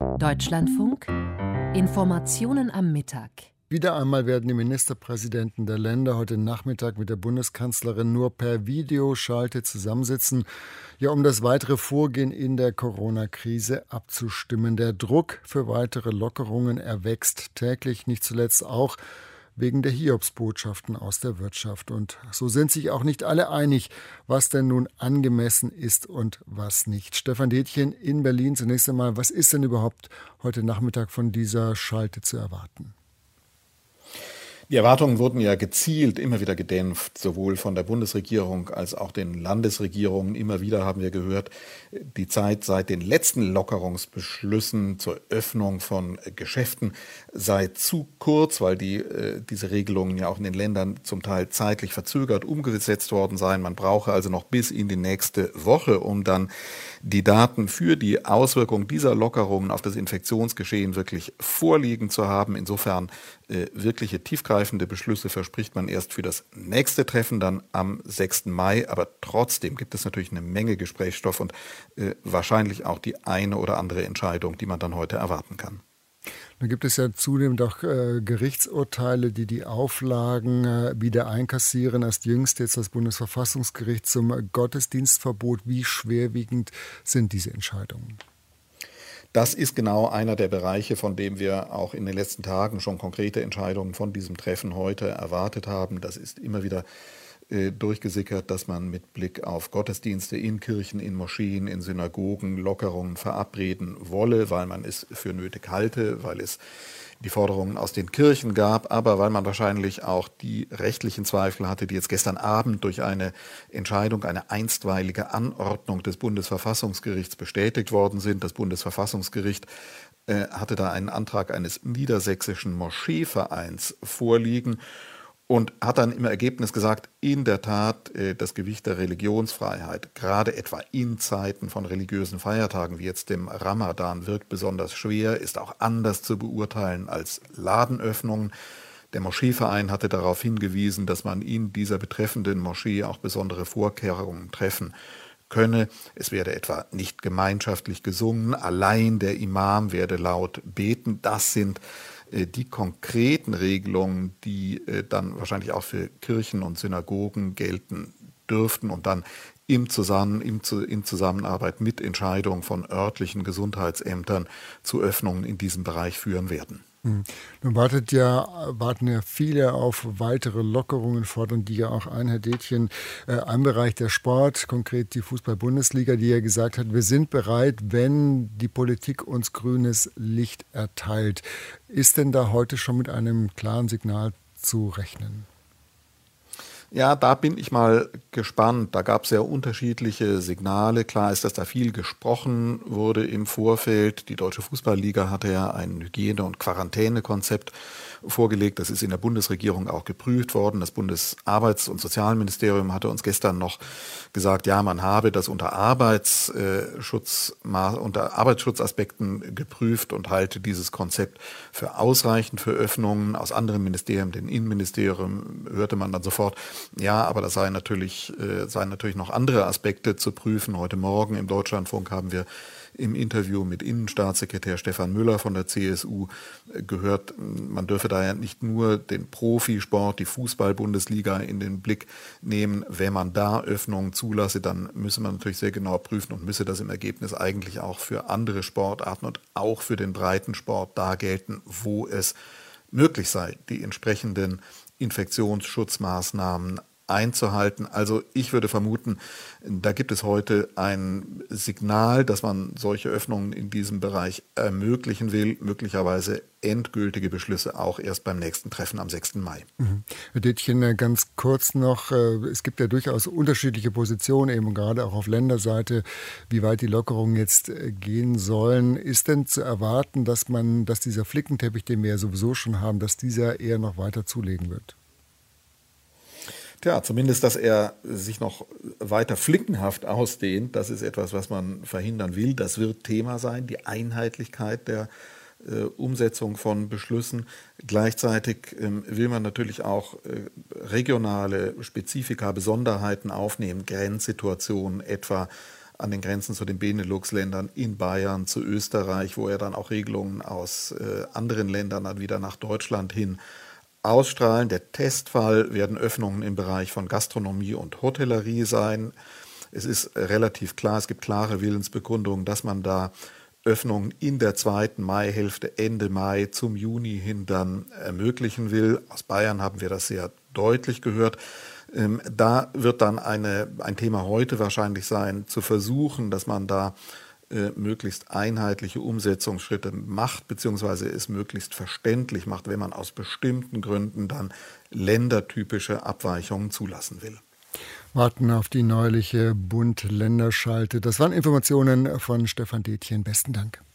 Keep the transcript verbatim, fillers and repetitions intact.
Deutschlandfunk Informationen am Mittag. Wieder einmal werden die Ministerpräsidenten der Länder heute Nachmittag mit der Bundeskanzlerin nur per Videoschalte zusammensitzen, ja, um das weitere Vorgehen in der Corona-Krise abzustimmen. Der Druck für weitere Lockerungen erwächst täglich, nicht zuletzt auch wegen der Hiobsbotschaften aus der Wirtschaft. Und so sind sich auch nicht alle einig, was denn nun angemessen ist und was nicht. Stefan Detjen in Berlin, zunächst einmal, was ist denn überhaupt heute Nachmittag von dieser Schalte zu erwarten? Die Erwartungen wurden ja gezielt immer wieder gedämpft, sowohl von der Bundesregierung als auch den Landesregierungen. Immer wieder haben wir gehört, die Zeit seit den letzten Lockerungsbeschlüssen zur Öffnung von Geschäften sei zu kurz, weil die, äh, diese Regelungen ja auch in den Ländern zum Teil zeitlich verzögert umgesetzt worden seien. Man brauche also noch bis in die nächste Woche, um dann die Daten für die Auswirkungen dieser Lockerungen auf das Infektionsgeschehen wirklich vorliegen zu haben. Insofern äh, wirkliche tiefgreifende Beschlüsse verspricht man erst für das nächste Treffen dann am sechsten Mai. Aber trotzdem gibt es natürlich eine Menge Gesprächsstoff und äh, wahrscheinlich auch die eine oder andere Entscheidung, die man dann heute erwarten kann. Dann gibt es ja zudem doch äh, Gerichtsurteile, die die Auflagen äh, wieder einkassieren. Erst jüngst jetzt das Bundesverfassungsgericht zum Gottesdienstverbot. Wie schwerwiegend sind diese Entscheidungen? Das ist genau einer der Bereiche, von dem wir auch in den letzten Tagen schon konkrete Entscheidungen von diesem Treffen heute erwartet haben. Das ist immer wieder durchgesickert, dass man mit Blick auf Gottesdienste in Kirchen, in Moscheen, in Synagogen Lockerungen verabreden wolle, weil man es für nötig halte, weil es die Forderungen aus den Kirchen gab, aber weil man wahrscheinlich auch die rechtlichen Zweifel hatte, die jetzt gestern Abend durch eine Entscheidung, eine einstweilige Anordnung des Bundesverfassungsgerichts bestätigt worden sind. Das Bundesverfassungsgericht äh, hatte da einen Antrag eines niedersächsischen Moscheevereins vorliegen und hat dann im Ergebnis gesagt, in der Tat das Gewicht der Religionsfreiheit, gerade etwa in Zeiten von religiösen Feiertagen wie jetzt dem Ramadan, wirkt besonders schwer, ist auch anders zu beurteilen als Ladenöffnungen. Der Moscheeverein hatte darauf hingewiesen, dass man in dieser betreffenden Moschee auch besondere Vorkehrungen treffen könne. Es werde etwa nicht gemeinschaftlich gesungen, allein der Imam werde laut beten. Das sind die konkreten Regelungen, die dann wahrscheinlich auch für Kirchen und Synagogen gelten dürften und dann im Zusammen, im, in Zusammenarbeit mit Entscheidungen von örtlichen Gesundheitsämtern zu Öffnungen in diesem Bereich führen werden. Hm. Nun wartet ja, warten ja viele auf weitere Lockerungen, fordern die ja auch ein, Herr Detjen. Äh, ein Bereich der Sport, konkret die Fußball-Bundesliga, die ja gesagt hat, wir sind bereit, wenn die Politik uns grünes Licht erteilt. Ist denn da heute schon mit einem klaren Signal zu rechnen? Ja, da bin ich mal gespannt. Da gab es sehr unterschiedliche Signale. Klar ist, dass da viel gesprochen wurde im Vorfeld. Die Deutsche Fußballliga hatte ja ein Hygiene- und Quarantänekonzept vorgelegt. Das ist in der Bundesregierung auch geprüft worden. Das Bundesarbeits- und Sozialministerium hatte uns gestern noch gesagt, ja, man habe das unter Arbeitsschutz, unter Arbeitsschutzaspekten geprüft und halte dieses Konzept für ausreichend für Öffnungen. Aus anderen Ministerien, dem Innenministerium, hörte man dann sofort, ja, aber das seien natürlich, äh, seien natürlich noch andere Aspekte zu prüfen. Heute Morgen im Deutschlandfunk haben wir im Interview mit Innenstaatssekretär Stefan Müller von der C S U gehört, man dürfe da ja nicht nur den Profisport, die Fußball-Bundesliga in den Blick nehmen. Wenn man da Öffnungen zulasse, dann müsse man natürlich sehr genau prüfen und müsse das im Ergebnis eigentlich auch für andere Sportarten und auch für den Breitensport da gelten, wo es möglich sei, die entsprechenden Infektionsschutzmaßnahmen einzuhalten. Also ich würde vermuten, da gibt es heute ein Signal, dass man solche Öffnungen in diesem Bereich ermöglichen will, möglicherweise endgültige Beschlüsse auch erst beim nächsten Treffen am sechsten Mai. Mhm. Herr Detjen, ganz kurz noch, es gibt ja durchaus unterschiedliche Positionen, eben gerade auch auf Länderseite, wie weit die Lockerungen jetzt gehen sollen. Ist denn zu erwarten, dass man, dass dieser Flickenteppich, den wir ja sowieso schon haben, dass dieser eher noch weiter zulegen wird? Tja, zumindest, dass er sich noch weiter flickenhaft ausdehnt, das ist etwas, was man verhindern will. Das wird Thema sein, die Einheitlichkeit der äh, Umsetzung von Beschlüssen. Gleichzeitig ähm, will man natürlich auch äh, regionale Spezifika, Besonderheiten aufnehmen, Grenzsituationen etwa an den Grenzen zu den Benelux-Ländern, in Bayern, zu Österreich, wo er dann auch Regelungen aus äh, anderen Ländern dann wieder nach Deutschland hin ausstrahlen. Der Testfall werden Öffnungen im Bereich von Gastronomie und Hotellerie sein. Es ist relativ klar, es gibt klare Willensbekundungen, dass man da Öffnungen in der zweiten Maihälfte, Ende Mai zum Juni hin dann ermöglichen will. Aus Bayern haben wir das sehr deutlich gehört. Ähm, da wird dann eine, ein Thema heute wahrscheinlich sein, zu versuchen, dass man da äh, möglichst einheitliche Umsetzungsschritte macht, beziehungsweise es möglichst verständlich macht, wenn man aus bestimmten Gründen dann ländertypische Abweichungen zulassen will. Warten auf die neuliche Bund-Länder-Schalte. Das waren Informationen von Stefan Detjen. Besten Dank.